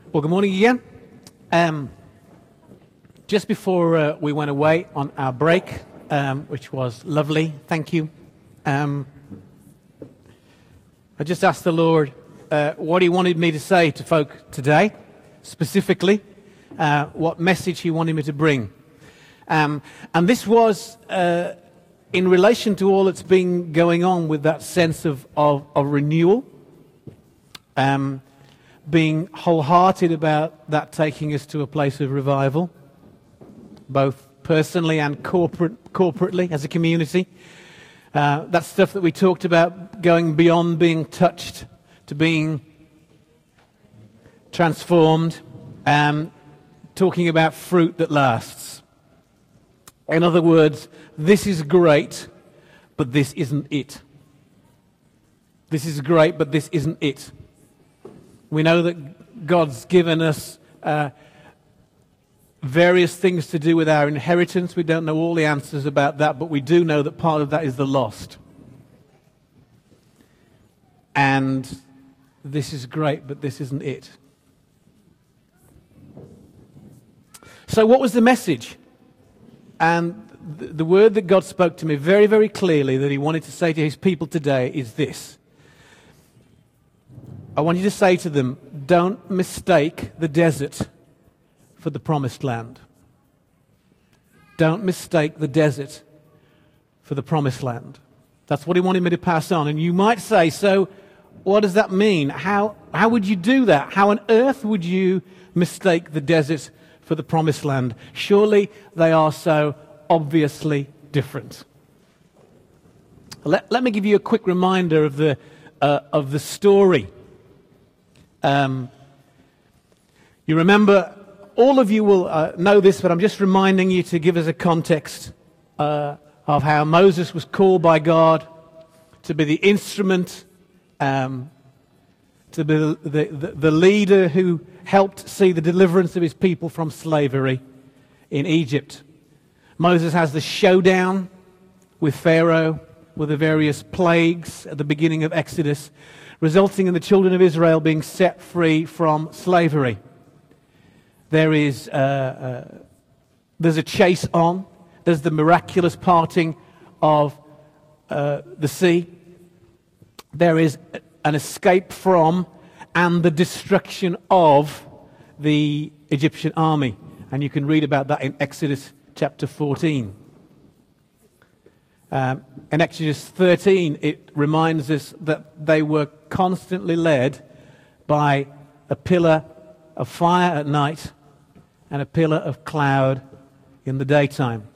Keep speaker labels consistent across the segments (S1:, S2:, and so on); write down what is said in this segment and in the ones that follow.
S1: Well, good morning again. Just before we went away on our break, which was lovely, thank you. I just asked the Lord what He wanted me to say to folk today, specifically, what message He wanted me to bring. And this was in relation to all that's been going on with that sense of renewal. Being wholehearted about that taking us to a place of revival, both personally and corporately as a community. That stuff that we talked about, going beyond being touched to being transformed, talking about fruit that lasts. In other words, this is great, but this isn't it. This is great, but this isn't it. We know that God's given us various things to do with our inheritance. We don't know all the answers about that, but we do know that part of that is the lost. And this is great, but this isn't it. So what was the message? And the word that God spoke to me very, very clearly that He wanted to say to His people today is this. I want you to say to them, don't mistake the desert for the promised land. Don't mistake the desert for the promised land. That's what He wanted me to pass on. And you might say, so what does that mean? How would you do that? How on earth would you mistake the desert for the promised land? Surely they are so obviously different. Let me give you a quick reminder of the story. You remember, all of you will know this, but I'm just reminding you to give us a context of how Moses was called by God to be the instrument, to be the leader who helped see the deliverance of his people from slavery in Egypt. Moses has the showdown with Pharaoh, with the various plagues at the beginning of Exodus, resulting in the children of Israel being set free from slavery. There's a chase on. There's the miraculous parting of the sea. There is an escape from and the destruction of the Egyptian army. And you can read about that in Exodus chapter 14. In Exodus 13, it reminds us that they were constantly led by a pillar of fire at night and a pillar of cloud in the daytime.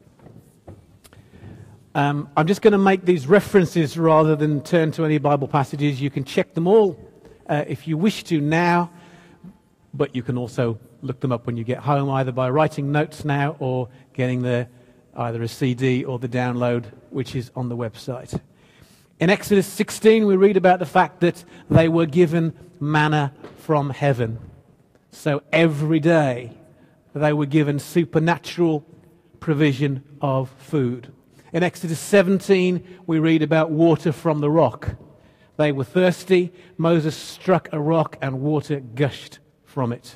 S1: I'm just going to make these references rather than turn to any Bible passages. You can check them all if you wish to now, but you can also look them up when you get home, either by writing notes now or getting either a CD or the download, which is on the website. In Exodus 16, we read about the fact that they were given manna from heaven. So every day, they were given supernatural provision of food. In Exodus 17, we read about water from the rock. They were thirsty. Moses struck a rock and water gushed from it.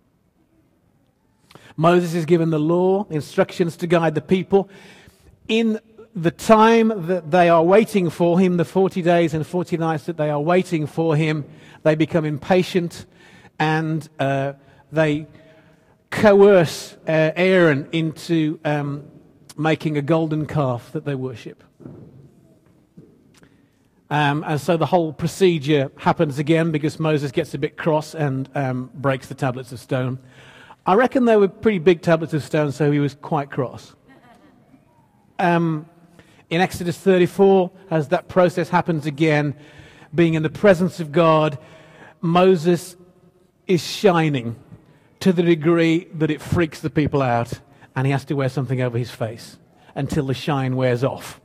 S1: Moses is given the law, instructions to guide the people. In the time that they are waiting for him, the 40 days and 40 nights that they are waiting for him, they become impatient and they coerce Aaron into making a golden calf that they worship. And so the whole procedure happens again because Moses gets a bit cross and breaks the tablets of stone. I reckon they were pretty big tablets of stone, so he was quite cross. In Exodus 34, as that process happens again, being in the presence of God, Moses is shining to the degree that it freaks the people out, and he has to wear something over his face until the shine wears off.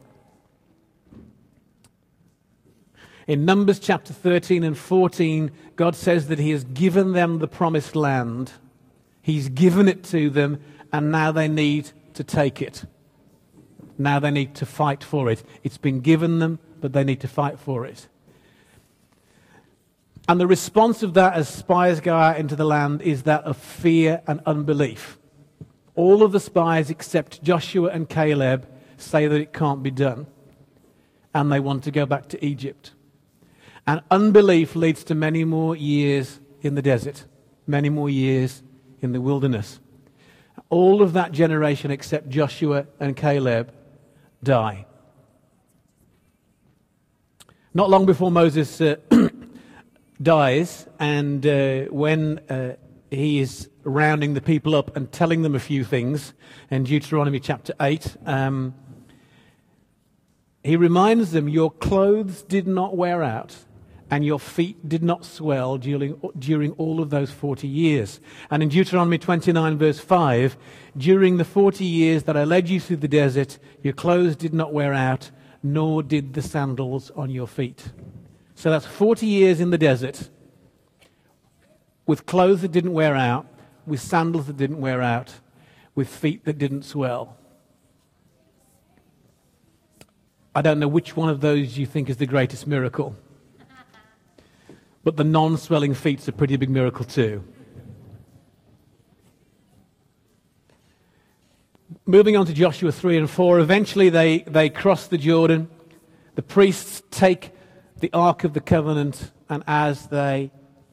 S1: In Numbers chapter 13 and 14, God says that He has given them the promised land. He's given it to them, and now they need to take it. Now they need to fight for it. It's been given them, but they need to fight for it. And the response of that as spies go out into the land is that of fear and unbelief. All of the spies except Joshua and Caleb say that it can't be done. And they want to go back to Egypt. And unbelief leads to many more years in the desert, many more years in the wilderness. All of that generation except Joshua and Caleb die. Not long before Moses dies, and when he is rounding the people up and telling them a few things in Deuteronomy chapter 8, he reminds them, your clothes did not wear out and your feet did not swell during all of those 40 years. And in Deuteronomy 29 verse 5, during the 40 years that I led you through the desert, your clothes did not wear out, nor did the sandals on your feet. So that's 40 years in the desert with clothes that didn't wear out, with sandals that didn't wear out, with feet that didn't swell. I don't know which one of those you think is the greatest miracle. But the non-swelling feet's a pretty big miracle too. Moving on to Joshua 3 and 4, eventually they cross the Jordan. The priests take the Ark of the Covenant, and as they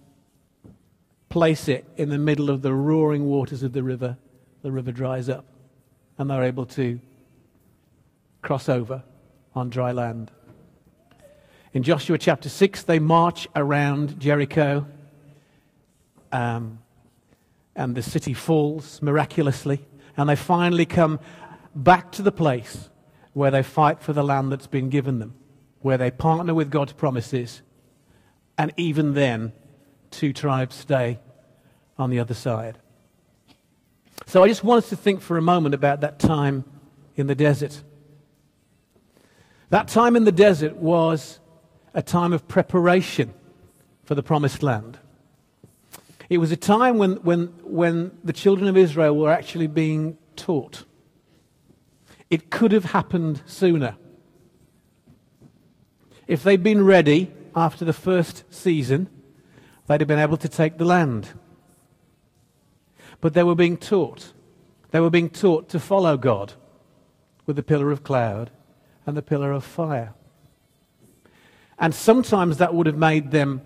S1: place it in the middle of the roaring waters of the river dries up, and they're able to cross over on dry land. In Joshua chapter 6, they march around Jericho, and the city falls miraculously, and they finally come back to the place where they fight for the land that's been given them, where they partner with God's promises, and even then, 2 tribes stay on the other side. So I just want us to think for a moment about that time in the desert. That time in the desert was a time of preparation for the promised land. It was a time when the children of Israel were actually being taught. It could have happened sooner. If they'd been ready after the first season, they'd have been able to take the land. But they were being taught. They were being taught to follow God with the pillar of cloud and the pillar of fire. And sometimes that would have made them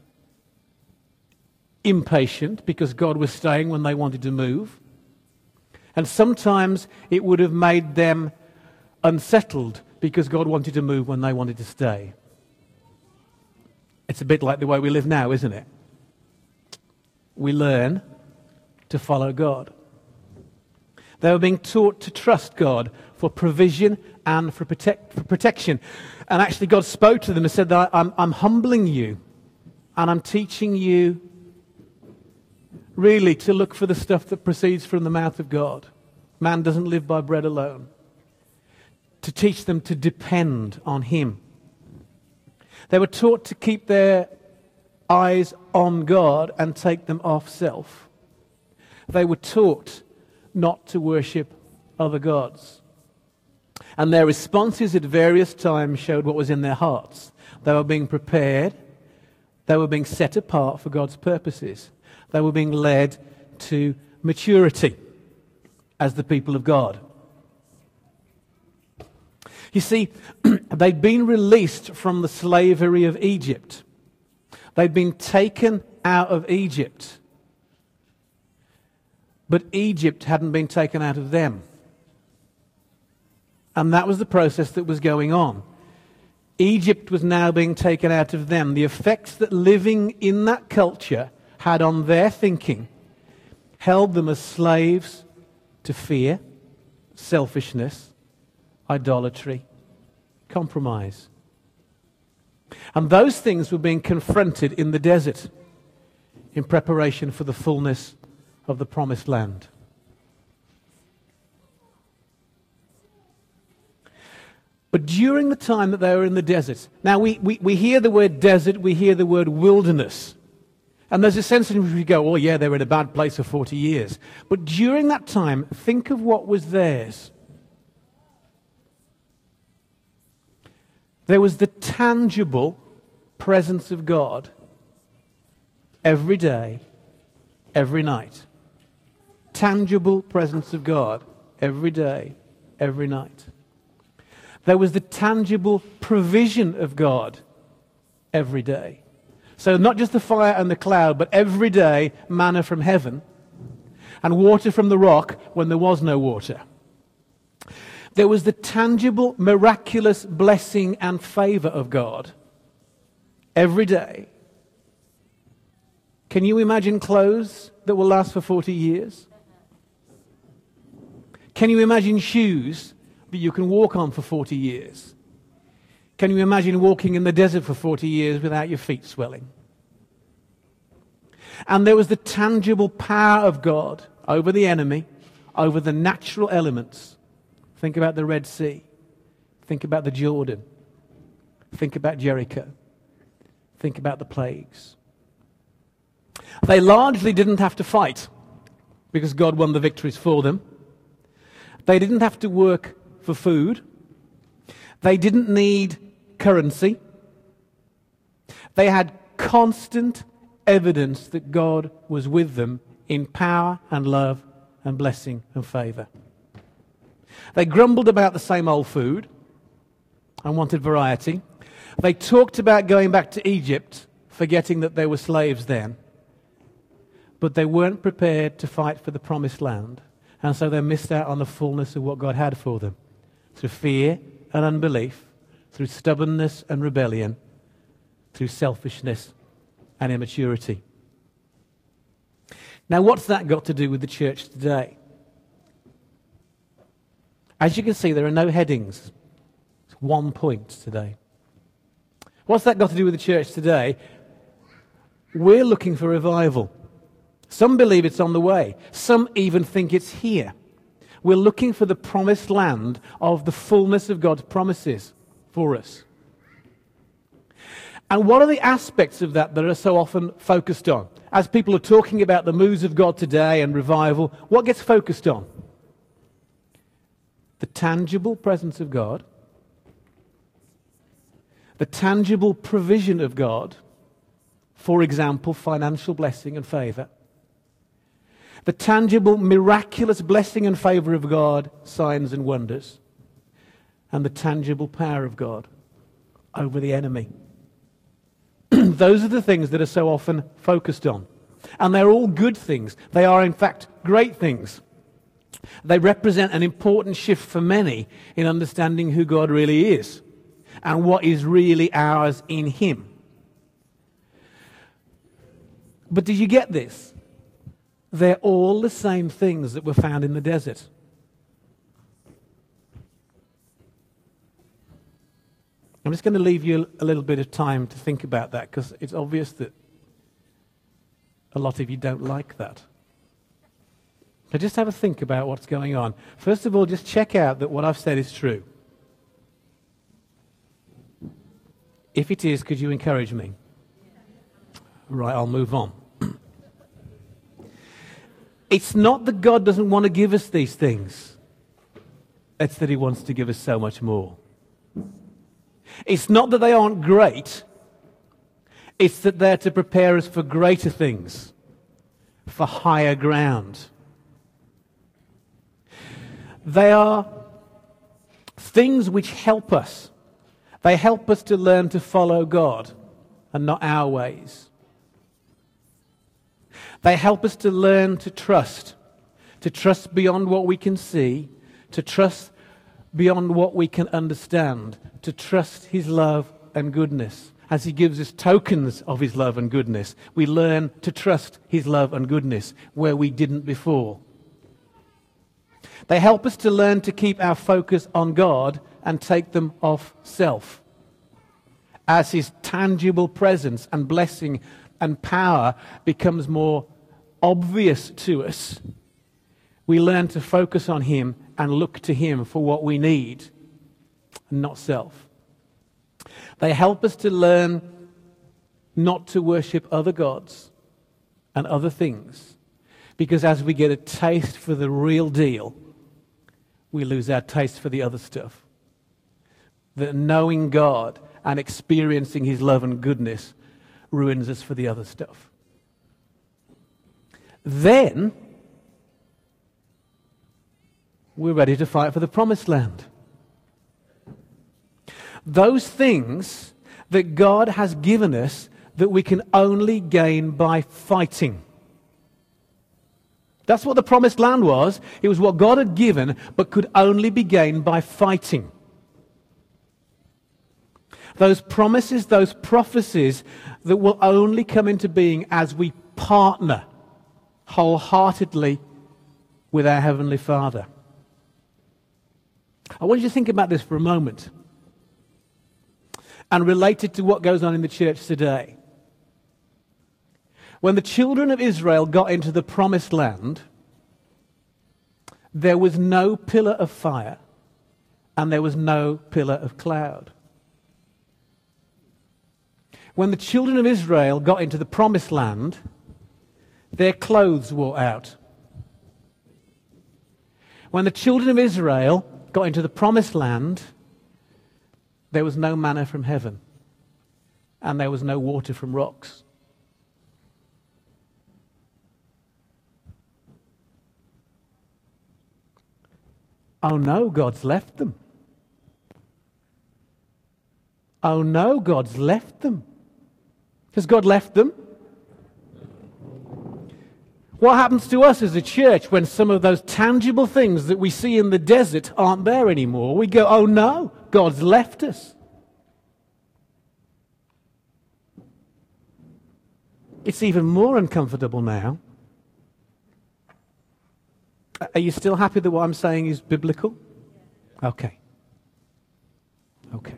S1: impatient because God was staying when they wanted to move. And sometimes it would have made them unsettled because God wanted to move when they wanted to stay. It's a bit like the way we live now, isn't it? We learn to follow God. They were being taught to trust God for provision and for protection. And actually God spoke to them and said that I'm humbling you and I'm teaching you really to look for the stuff that proceeds from the mouth of God. Man doesn't live by bread alone. To teach them to depend on Him. They were taught to keep their eyes on God and take them off self. They were taught not to worship other gods. And their responses at various times showed what was in their hearts. They were being prepared. They were being set apart for God's purposes. They were being led to maturity as the people of God. You see, they'd been released from the slavery of Egypt. They'd been taken out of Egypt. But Egypt hadn't been taken out of them. And that was the process that was going on. Egypt was now being taken out of them. The effects that living in that culture had on their thinking held them as slaves to fear, selfishness, idolatry, compromise. And those things were being confronted in the desert in preparation for the fullness of the promised land. But during the time that they were in the desert, now we hear the word desert, we hear the word wilderness. And there's a sense in which we go, oh yeah, they were in a bad place for 40 years. But during that time, think of what was theirs. There was the tangible presence of God every day, every night. Tangible presence of God every day, every night. There was the tangible provision of God every day. So not just the fire and the cloud, but every day manna from heaven and water from the rock when there was no water. There was the tangible, miraculous blessing and favor of God every day. Can you imagine clothes that will last for 40 years? Can you imagine shoes that you can walk on for 40 years? Can you imagine walking in the desert for 40 years without your feet swelling? And there was the tangible power of God over the enemy, over the natural elements. Think about the Red Sea. Think about the Jordan. Think about Jericho. Think about the plagues. They largely didn't have to fight because God won the victories for them. They didn't have to work for food. They didn't need currency. They had constant evidence that God was with them in power and love and blessing and favor. They grumbled about the same old food and wanted variety. They talked about going back to Egypt, forgetting that they were slaves then. But they weren't prepared to fight for the promised land. And so they missed out on the fullness of what God had for them. Through fear and unbelief, through stubbornness and rebellion, through selfishness and immaturity. Now, what's that got to do with the church today? As you can see, there are no headings. It's 1 point today. What's that got to do with the church today? We're looking for revival. Some believe it's on the way. Some even think it's here. We're looking for the promised land of the fullness of God's promises for us. And what are the aspects of that are so often focused on? As people are talking about the moves of God today and revival, what gets focused on? The tangible presence of God, the tangible provision of God, for example, financial blessing and favor, the tangible, miraculous blessing and favor of God, signs and wonders, and the tangible power of God over the enemy. Those are the things that are so often focused on. And they're all good things. They are, in fact, great things. They represent an important shift for many in understanding who God really is and what is really ours in Him. But did you get this? They're all the same things that were found in the desert. I'm just going to leave you a little bit of time to think about that, because it's obvious that a lot of you don't like that. But just have a think about what's going on. First of all, just check out that what I've said is true. If it is, could you encourage me? Right, I'll move on. It's not that God doesn't want to give us these things. It's that He wants to give us so much more. It's not that they aren't great. It's that they're to prepare us for greater things, for higher ground. They are things which help us. They help us to learn to follow God and not our ways. They help us to learn to trust beyond what we can see, to trust beyond what we can understand, to trust His love and goodness. As He gives us tokens of His love and goodness, we learn to trust His love and goodness where we didn't before. They help us to learn to keep our focus on God and take them off self. As His tangible presence and blessing and power becomes more obvious to us, we learn to focus on Him and look to Him for what we need, and not self. They help us to learn not to worship other gods and other things, because as we get a taste for the real deal, we lose our taste for the other stuff. That knowing God and experiencing His love and goodness ruins us for the other stuff. then we're ready to fight for the promised land. Those things that God has given us that we can only gain by fighting. That's what the promised land was. It was what God had given, but could only be gained by fighting. Those promises, those prophecies that will only come into being as we partner wholeheartedly with our Heavenly Father. I want you to think about this for a moment and relate it to what goes on in the church today. When the children of Israel got into the promised land, there was no pillar of fire and there was no pillar of cloud. When the children of Israel got into the promised land, their clothes wore out. When the children of Israel got into the promised land, there was no manna from heaven and there was no water from rocks. Oh no, God's left them. Oh no, God's left them. Has God left them? What happens to us as a church when some of those tangible things that we see in the desert aren't there anymore? We go, oh no, God's left us. It's even more uncomfortable now. Are you still happy that what I'm saying is biblical? Okay. Okay.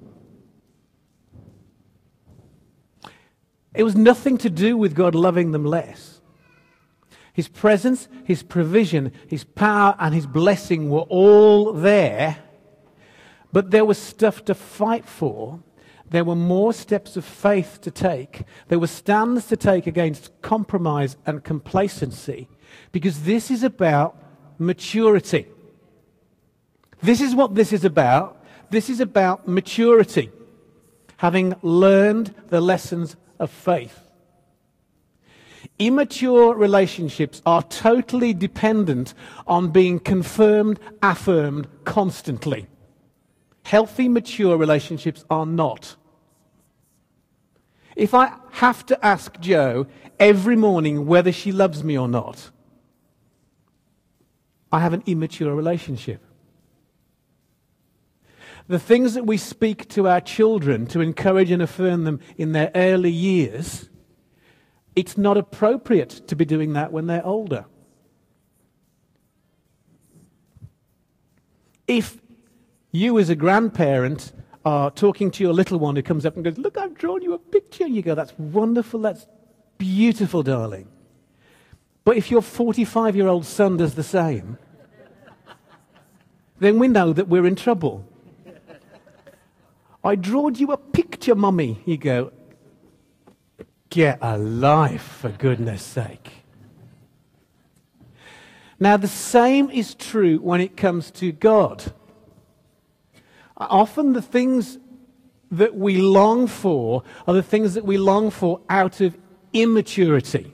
S1: It was nothing to do with God loving them less. His presence, His provision, His power and His blessing were all there, but there was stuff to fight for. There were more steps of faith to take. There were stands to take against compromise and complacency, because this is about maturity. This is what this is about. This is about maturity, having learned the lessons of faith. Immature relationships are totally dependent on being confirmed, affirmed constantly. Healthy, mature relationships are not. If I have to ask Jo every morning whether she loves me or not, I have an immature relationship. The things that we speak to our children to encourage and affirm them in their early years, it's not appropriate to be doing that when they're older. If you as a grandparent are talking to your little one who comes up and goes, look, I've drawn you a picture. You go, that's wonderful, that's beautiful, darling. But if your 45-year-old son does the same, then we know that we're in trouble. I drawed you a picture, Mummy. You go, get a life, for goodness sake. Now, the same is true when it comes to God. Often the things that we long for are the things that we long for out of immaturity,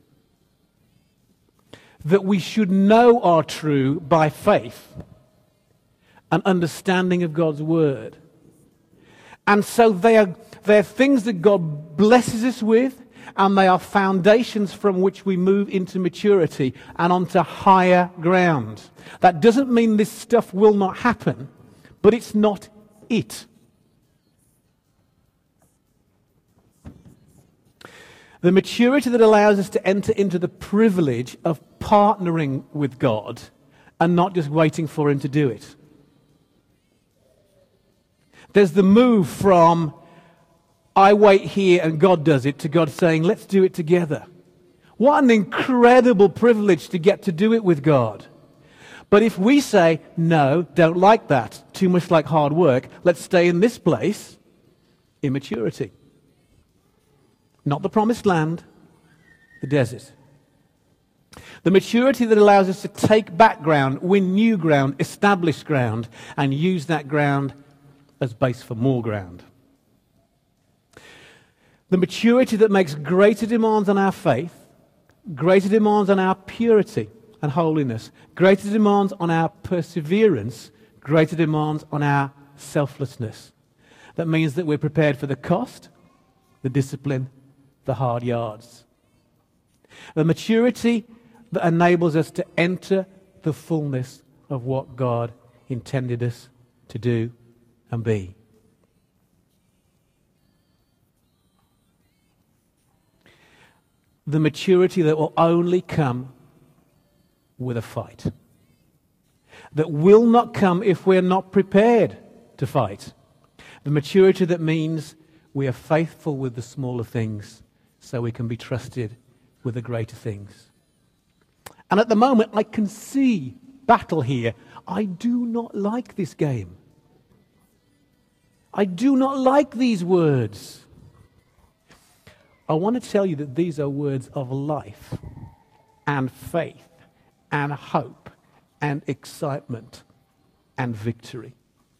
S1: that we should know are true by faith and understanding of God's Word. And so they're things that God blesses us with, and they are foundations from which we move into maturity and onto higher ground. That doesn't mean this stuff will not happen, but it's not it. The maturity that allows us to enter into the privilege of partnering with God and not just waiting for Him to do it. There's the move from I wait here and God does it to God saying, let's do it together. What an incredible privilege to get to do it with God. But if we say, no, don't like that, too much like hard work, let's stay in this place, immaturity. Not the promised land, the desert. The maturity that allows us to take back ground, win new ground, establish ground, and use that ground as base for more ground. The maturity that makes greater demands on our faith, greater demands on our purity and holiness, greater demands on our perseverance, greater demands on our selflessness. That means that we're prepared for the cost, the discipline, the hard yards. The maturity that enables us to enter the fullness of what God intended us to do and be. The maturity that will only come with a fight. That will not come if we're not prepared to fight. The maturity that means we are faithful with the smaller things so we can be trusted with the greater things. And at the moment, I can see battle here. I do not like this game. I do not like these words. I want to tell you that these are words of life and faith and hope and excitement and victory.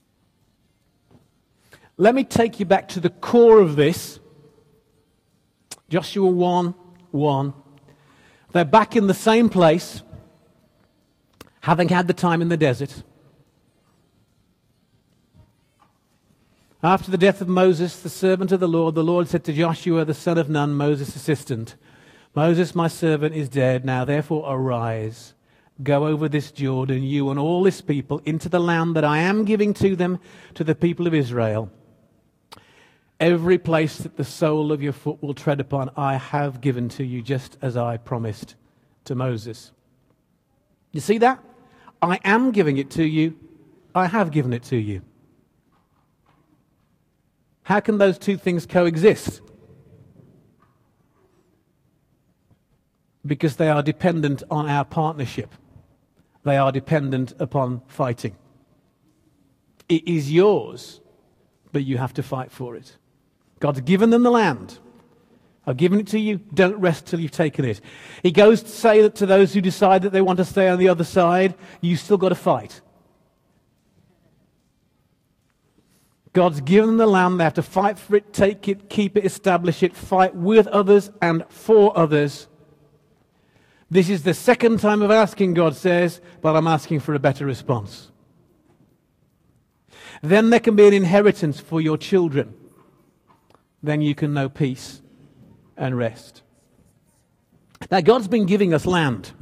S1: Let me take you back to the core of this. Joshua 1:1. They're back in the same place, having had the time in the desert. After the death of Moses, the servant of the Lord said to Joshua, the son of Nun, Moses' assistant, Moses, my servant, is dead. Now therefore arise, go over this Jordan, you and all this people, into the land that I am giving to them, to the people of Israel. Every place that the sole of your foot will tread upon, I have given to you, just as I promised to Moses. You see that? I am giving it to you. I have given it to you. How can those two things coexist? Because they are dependent on our partnership. They are dependent upon fighting. It is yours, but you have to fight for it. God's given them the land. I've given it to you. Don't rest till you've taken it. He goes to say that to those who decide that they want to stay on the other side, you've still got to fight. God's given them the land. They have to fight for it, take it, keep it, establish it, fight with others and for others. This is the second time of asking, God says, but I'm asking for a better response. Then there can be an inheritance for your children. Then you can know peace and rest. Now, God's been giving us land.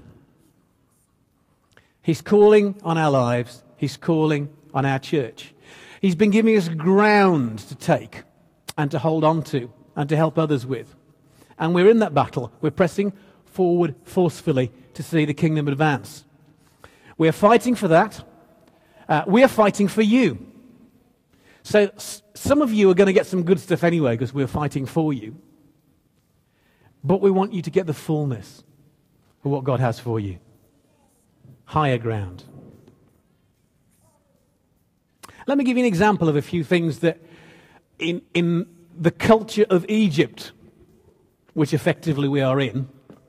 S1: He's calling on our lives. He's calling on our church. He's been giving us ground to take and to hold on to and to help others with. And we're in that battle. We're pressing forward forcefully to see the kingdom advance. We're fighting for that. We're fighting for you. So some of you are going to get some good stuff anyway because we're fighting for you. But we want you to get the fullness of what God has for you. Higher ground. Let me give you an example of a few things that in the culture of Egypt, which effectively we are in,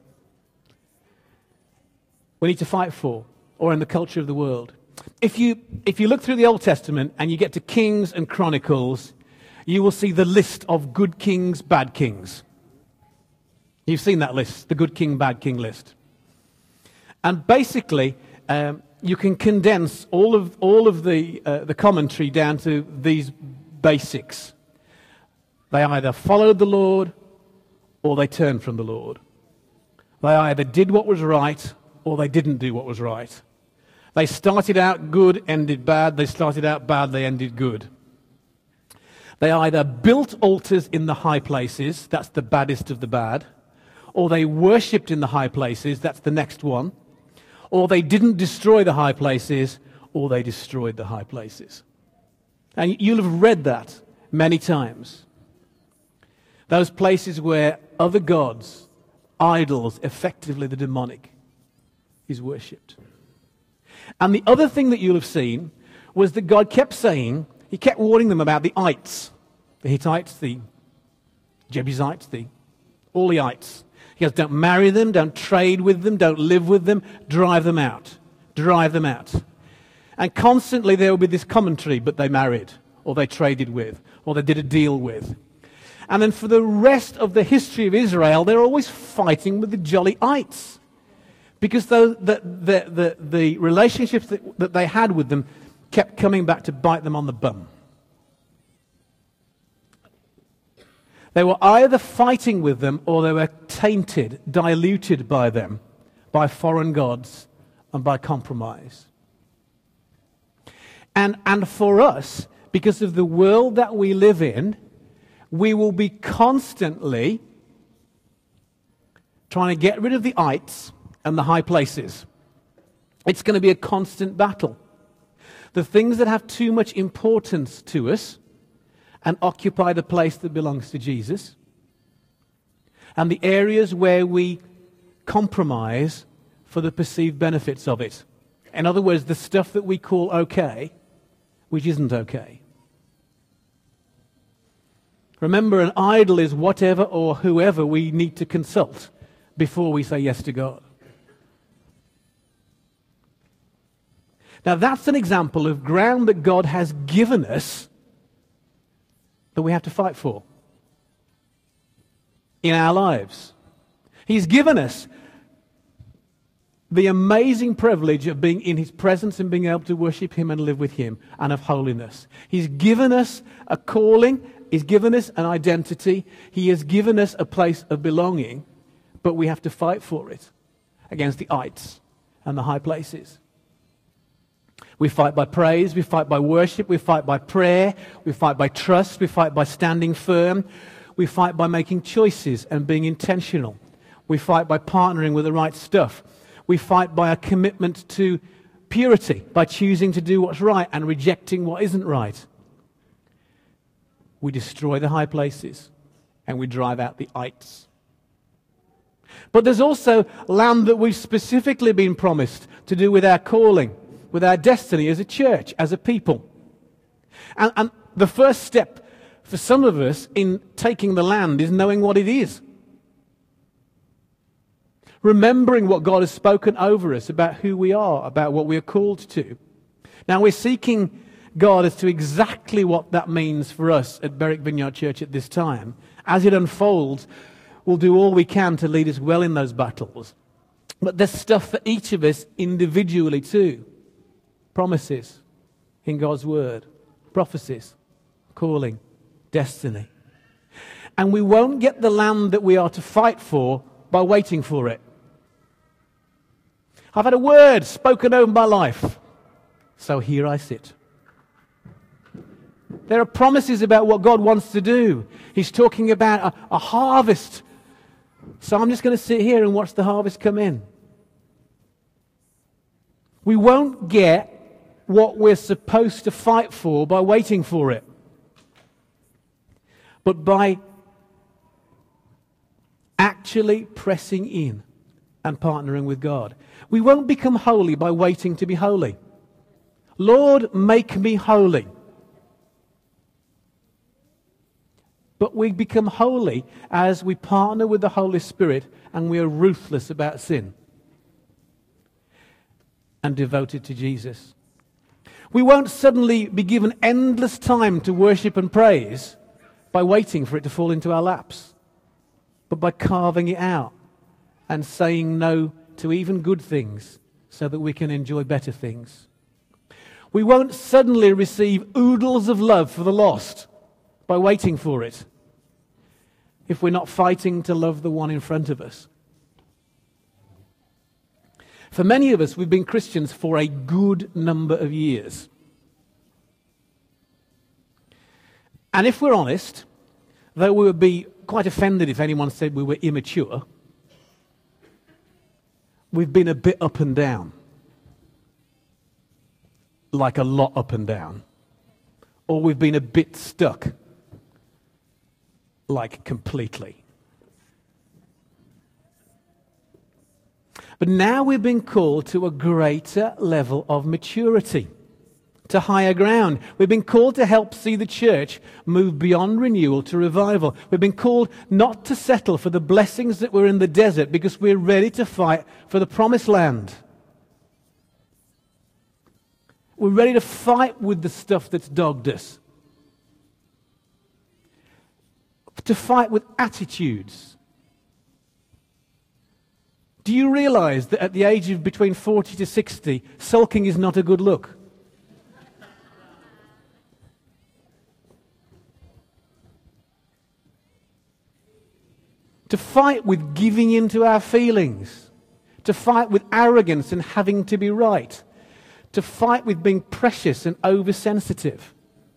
S1: we need to fight for, or in the culture of the world. If you look through the Old Testament and you get to Kings and Chronicles, you will see the list of good kings, bad kings. You've seen that list, the good king, bad king list. And basically, you can condense all of the commentary down to these basics. They either followed the Lord or they turned from the Lord. They either did what was right or they didn't do what was right. They started out good, ended bad. They started out bad, they ended good. They either built altars in the high places, that's the baddest of the bad, or they worshipped in the high places, that's the next one, or they didn't destroy the high places, or they destroyed the high places. And you'll have read that many times. Those places where other gods, idols, effectively the demonic, is worshipped. And the other thing that you'll have seen was that God kept saying, he kept warning them about the ites, the Hittites, the Jebusites, all the ites. He goes, don't marry them, don't trade with them, don't live with them, drive them out. Drive them out. And constantly there will be this commentary, but they married, or they traded with, or they did a deal with. And then for the rest of the history of Israel, they're always fighting with the Jolly-ites. Because the relationships that they had with them kept coming back to bite them on the bum. They were either fighting with them or they were tainted, diluted by them, by foreign gods and by compromise. And for us, because of the world that we live in, we will be constantly trying to get rid of the ites and the high places. It's going to be a constant battle. The things that have too much importance to us and occupy the place that belongs to Jesus, and the areas where we compromise for the perceived benefits of it. In other words, the stuff that we call okay, which isn't okay. Remember, an idol is whatever or whoever we need to consult before we say yes to God. Now that's an example of ground that God has given us that we have to fight for in our lives. He's given us the amazing privilege of being in His presence and being able to worship Him and live with Him, and of holiness. He's given us a calling. He's given us an identity. He has given us a place of belonging, but we have to fight for it against the ites and the high places. We fight by praise, we fight by worship, we fight by prayer, we fight by trust, we fight by standing firm, we fight by making choices and being intentional. We fight by partnering with the right stuff. We fight by a commitment to purity, by choosing to do what's right and rejecting what isn't right. We destroy the high places and we drive out the ites. But there's also land that we've specifically been promised to do with our calling, with our destiny as a church, as a people. And the first step for some of us in taking the land is knowing what it is. Remembering what God has spoken over us about who we are, about what we are called to. Now we're seeking God as to exactly what that means for us at Berwick Vineyard Church at this time. As it unfolds, we'll do all we can to lead us well in those battles. But there's stuff for each of us individually too. Promises in God's word, prophecies, calling, destiny. And we won't get the land that we are to fight for by waiting for it. I've had a word spoken over my life, so here I sit. There are promises about what God wants to do. He's talking about a harvest. So I'm just going to sit here and watch the harvest come in. We won't get what we're supposed to fight for by waiting for it, but by actually pressing in and partnering with God. We won't become holy by waiting to be holy. Lord, make me holy. But we become holy as we partner with the Holy Spirit and we are ruthless about sin and devoted to Jesus. We won't suddenly be given endless time to worship and praise by waiting for it to fall into our laps, but by carving it out and saying no to even good things so that we can enjoy better things. We won't suddenly receive oodles of love for the lost by waiting for it if we're not fighting to love the one in front of us. For many of us, we've been Christians for a good number of years. And if we're honest, though we would be quite offended if anyone said we were immature, we've been a bit up and down. Like a lot up and down. Or we've been a bit stuck. Like completely. But now we've been called to a greater level of maturity, to higher ground. We've been called to help see the church move beyond renewal to revival. We've been called not to settle for the blessings that were in the desert because we're ready to fight for the promised land. We're ready to fight with the stuff that's dogged us. to fight with attitudes. Do you realize that at the age of between 40 to 60, sulking is not a good look? To fight with giving in to our feelings. To fight with arrogance and having to be right. To fight with being precious and oversensitive.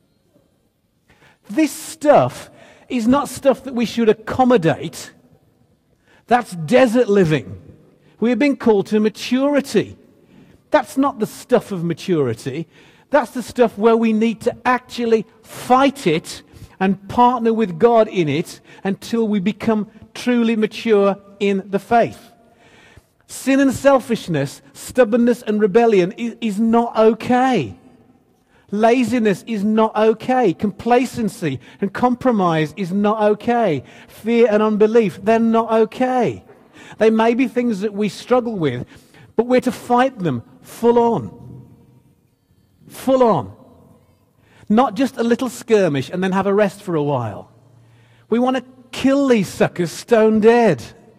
S1: This stuff is not stuff that we should accommodate. That's desert living. We are being called to maturity. That's not the stuff of maturity. That's the stuff where we need to actually fight it and partner with God in it until we become truly mature in the faith. Sin and selfishness, stubbornness and rebellion is not okay. Laziness is not okay. Complacency and compromise is not okay. Fear and unbelief, they're not okay. They may be things that we struggle with, but we're to fight them full on. Full on. Not just a little skirmish and then have a rest for a while. We want to kill these suckers stone dead.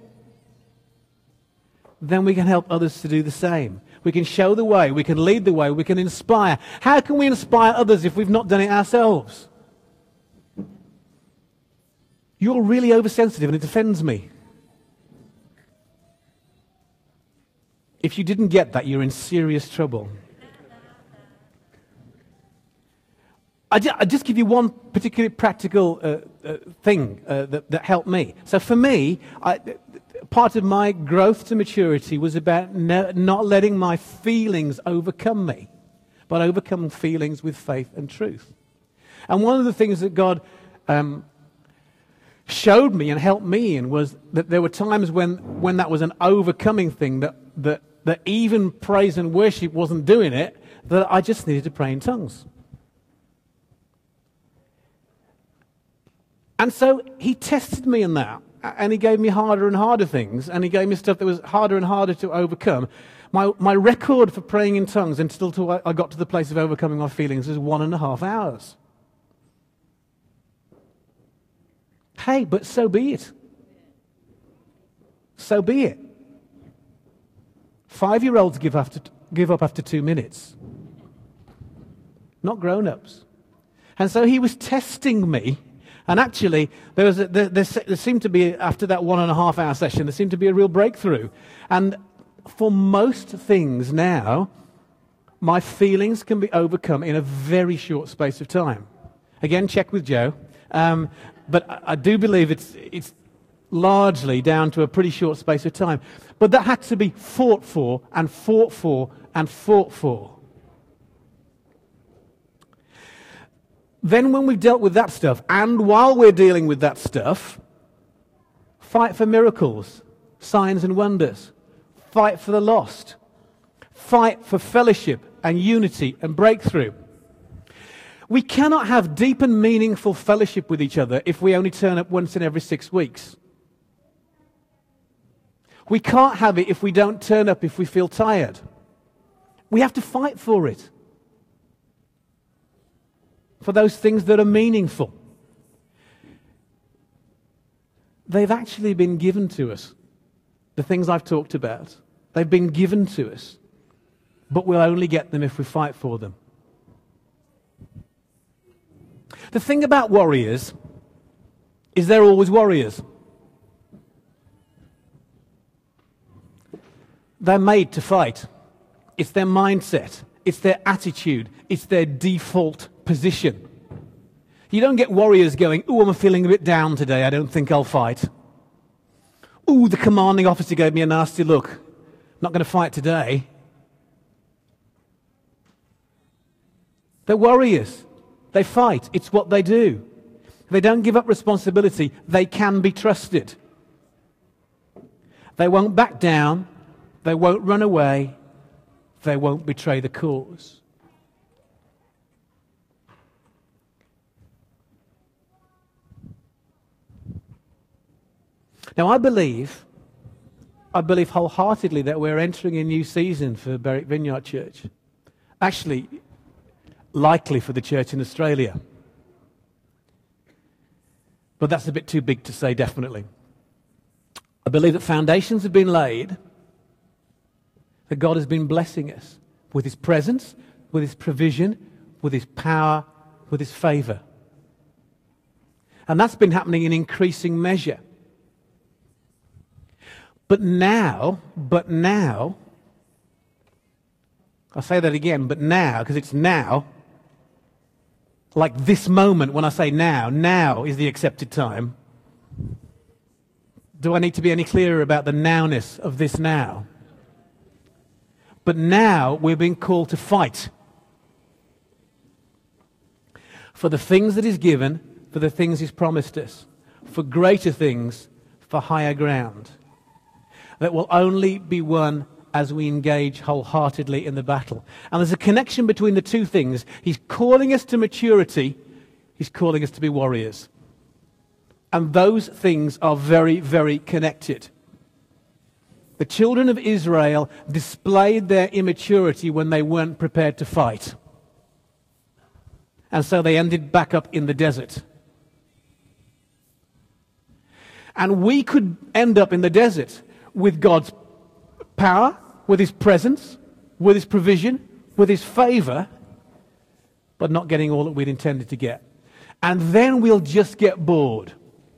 S1: Then we can help others to do the same. We can show the way, we can lead the way, we can inspire. How can we inspire others if we've not done it ourselves? You're really oversensitive and it offends me. If you didn't get that, you're in serious trouble. I just give you one particularly practical thing that helped me. So for me, part of my growth to maturity was about not letting my feelings overcome me, but overcome feelings with faith and truth. And one of the things that God showed me and helped me in was that there were times when that was an overcoming thing, that even praise and worship wasn't doing it, that I just needed to pray in tongues. And so he tested me in that, and he gave me harder and harder things, and he gave me stuff that was harder and harder to overcome. My record for praying in tongues until I got to the place of overcoming my feelings was 1.5 hours. Hey, but so be it. So be it. 5-year-olds give up after 2 minutes. Not grown-ups. And so he was testing me. And actually, there seemed to be, after that 1.5 hour session, there seemed to be a real breakthrough. And for most things now, my feelings can be overcome in a very short space of time. Again, check with Joe. But I do believe it's largely down to a pretty short space of time. But that had to be fought for and fought for and fought for. Then when we've dealt with that stuff, and while we're dealing with that stuff, fight for miracles, signs and wonders. Fight for the lost. Fight for fellowship and unity and breakthrough. We cannot have deep and meaningful fellowship with each other if we only turn up once in every 6 weeks. We can't have it if we don't turn up if we feel tired. We have to fight for it. For those things that are meaningful. They've actually been given to us. The things I've talked about. They've been given to us. But we'll only get them if we fight for them. The thing about warriors is they're always warriors. They're made to fight. It's their mindset. It's their attitude. It's their default position. You don't get warriors going, "Ooh, I'm feeling a bit down today. I don't think I'll fight." "Ooh, the commanding officer gave me a nasty look. Not going to fight today." They're warriors. They fight. It's what they do. They don't give up responsibility. They can be trusted. They won't back down. They won't run away. They won't betray the cause. Now, I believe wholeheartedly that we're entering a new season for Berwick Vineyard Church. Actually, likely for the church in Australia. But that's a bit too big to say definitely. I believe that foundations have been laid, that God has been blessing us with his presence, with his provision, with his power, with his favor. And that's been happening in increasing measure. But now, I'll say that again, but now, because it's now, like this moment when I say now is the accepted time. Do I need to be any clearer about the nowness of this now? But now we're being called to fight for the things that he's given, for the things he's promised us, for greater things, for higher ground, that will only be won as we engage wholeheartedly in the battle. And there's a connection between the two things. He's calling us to maturity. He's calling us to be warriors. And those things are very, very connected. The children of Israel displayed their immaturity when they weren't prepared to fight. And so they ended back up in the desert. And we could end up in the desert with God's power, with his presence, with his provision, with his favor, but not getting all that we'd intended to get. And then we'll just get bored.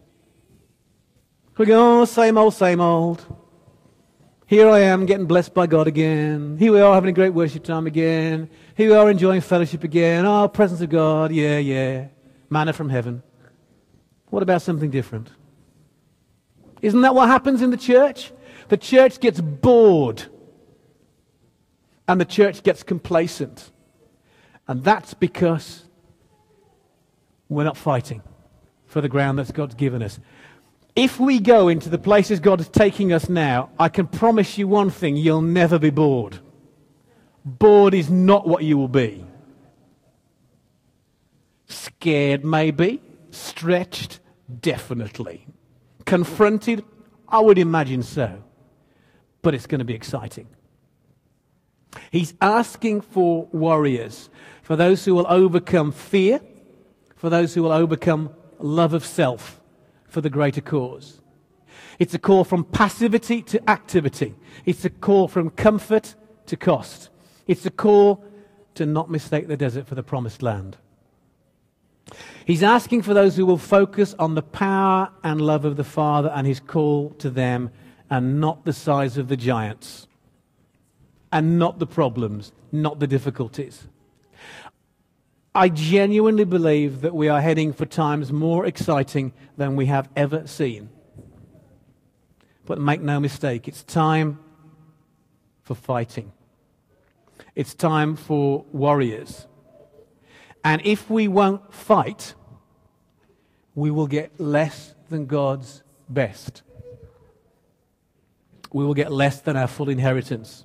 S1: We go, oh, same old, same old. Here I am getting blessed by God again. Here we are having a great worship time again. Here we are enjoying fellowship again. Oh, presence of God, yeah. Manna from heaven. What about something different? Isn't that what happens in the church? The church gets bored. And the church gets complacent. And that's because we're not fighting for the ground that God's given us. If we go into the places God is taking us now, I can promise you one thing, you'll never be bored. Bored is not what you will be. Scared, maybe. Stretched, definitely. Confronted, I would imagine so. But it's going to be exciting. He's asking for warriors, for those who will overcome fear, for those who will overcome love of self, for the greater cause. It's a call from passivity to activity. It's a call from comfort to cost. It's a call to not mistake the desert for the promised land. He's asking for those who will focus on the power and love of the Father and his call to them, and not the size of the giants, and not the problems, not the difficulties. I genuinely believe that we are heading for times more exciting than we have ever seen. But make no mistake, it's time for fighting. It's time for warriors. And if we won't fight, we will get less than God's best. We will get less than our full inheritance.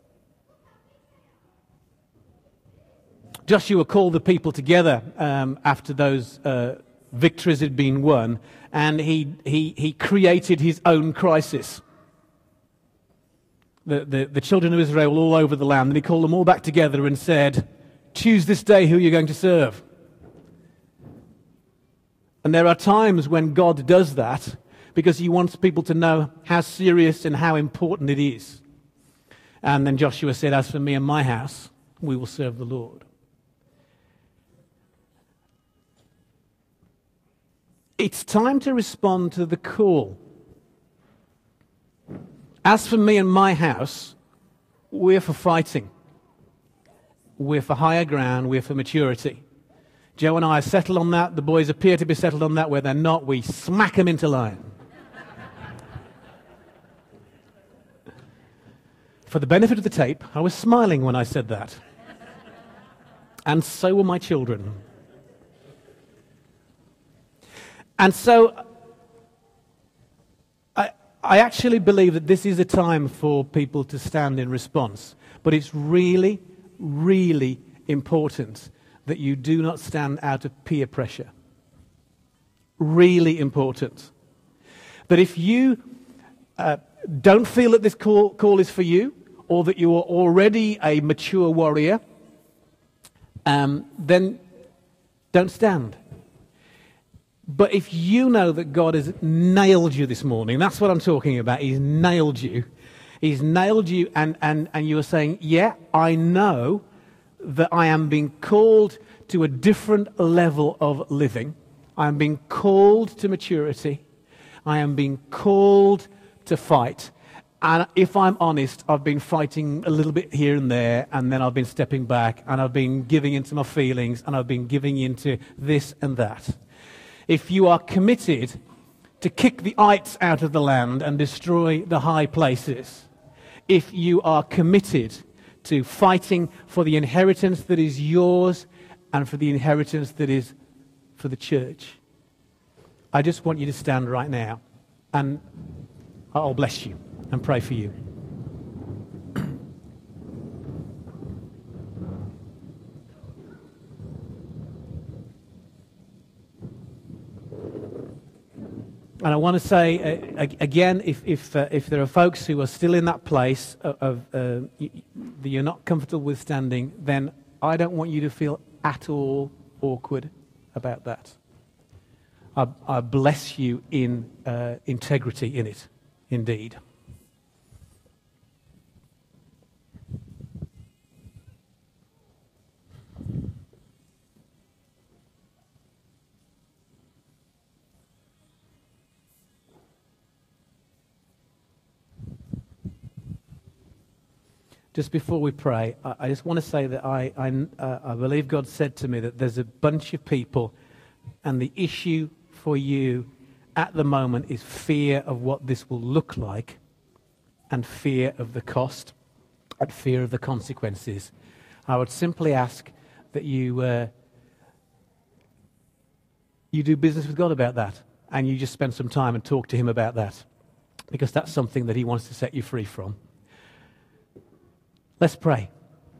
S1: Joshua called the people together after those victories had been won, and he created his own crisis. The children of Israel were all over the land, and he called them all back together and said, choose this day who you're going to serve. And there are times when God does that because he wants people to know how serious and how important it is. And then Joshua said, as for me and my house, we will serve the Lord. It's time to respond to the call. As for me and my house, we're for fighting. We're for higher ground. We're for maturity. Joe and I are settled on that. The boys appear to be settled on that. Where they're not, we smack them into line. For the benefit of the tape, I was smiling when I said that. And so were my children. And so I actually believe that this is a time for people to stand in response. But it's really, really important that you do not stand out of peer pressure. Really important. That if you don't feel that this call is for you, or that you are already a mature warrior, then don't stand. But if you know that God has nailed you this morning, that's what I'm talking about. He's nailed you. He's nailed you, and you are saying, yeah, I know that I am being called to a different level of living. I am being called to maturity. I am being called to fight. And if I'm honest, I've been fighting a little bit here and there, and then I've been stepping back, and I've been giving into my feelings, and I've been giving into this and that. If you are committed to kick the ites out of the land and destroy the high places, if you are committed to fighting for the inheritance that is yours and for the inheritance that is for the church, I just want you to stand right now, and I'll bless you and pray for you. And I want to say, again, if there are folks who are still in that place that you're not comfortable with standing, then I don't want you to feel at all awkward about that. I bless you in integrity in it, indeed. Just before we pray, I just want to say that I believe God said to me that there's a bunch of people, and the issue for you at the moment is fear of what this will look like, and fear of the cost, and fear of the consequences. I would simply ask that you do business with God about that, and you just spend some time and talk to Him about that, because that's something that He wants to set you free from. Let's pray.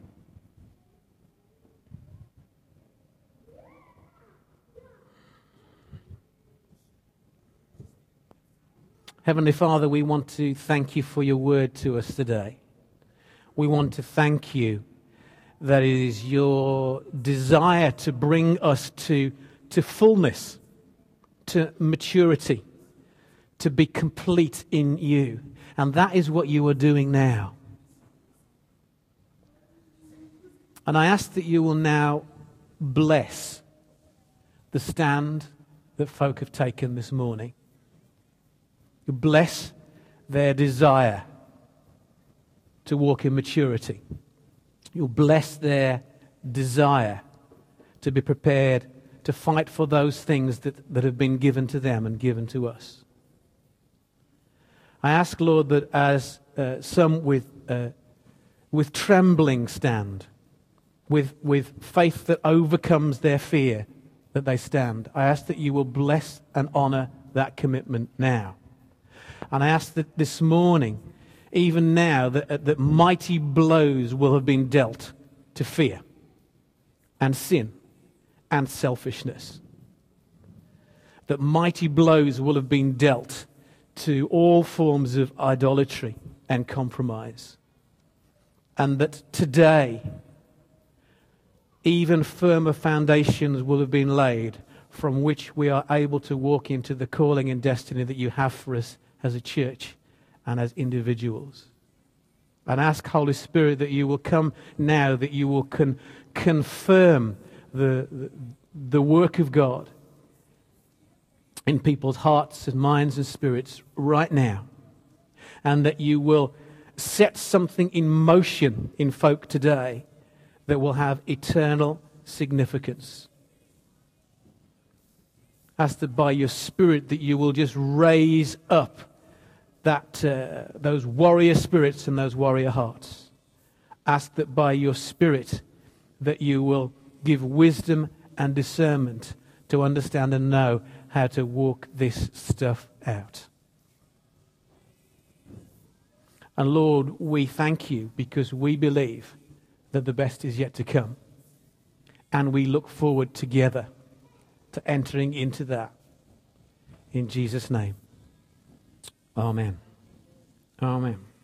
S1: Heavenly Father, we want to thank you for your word to us today. We want to thank you that it is your desire to bring us to fullness, to maturity, to be complete in you. And that is what you are doing now. And I ask that you will now bless the stand that folk have taken this morning. You bless their desire to walk in maturity. You'll bless their desire to be prepared to fight for those things that have been given to them and given to us. I ask, Lord, that as some with trembling stand, with faith that overcomes their fear, that they stand. I ask that you will bless and honor that commitment now. And I ask that this morning, even now, that mighty blows will have been dealt to fear and sin and selfishness. That mighty blows will have been dealt to all forms of idolatry and compromise. And that today, even firmer foundations will have been laid from which we are able to walk into the calling and destiny that you have for us as a church and as individuals. And ask, Holy Spirit, that you will come now, that you will confirm the work of God in people's hearts and minds and spirits right now. And that you will set something in motion in folk today that will have eternal significance. Ask that by your Spirit that you will just raise up those warrior spirits and those warrior hearts. Ask that by your Spirit that you will give wisdom and discernment to understand and know how to walk this stuff out. And Lord, we thank you because we believe that the best is yet to come. And we look forward together to entering into that. In Jesus' name. Amen. Amen.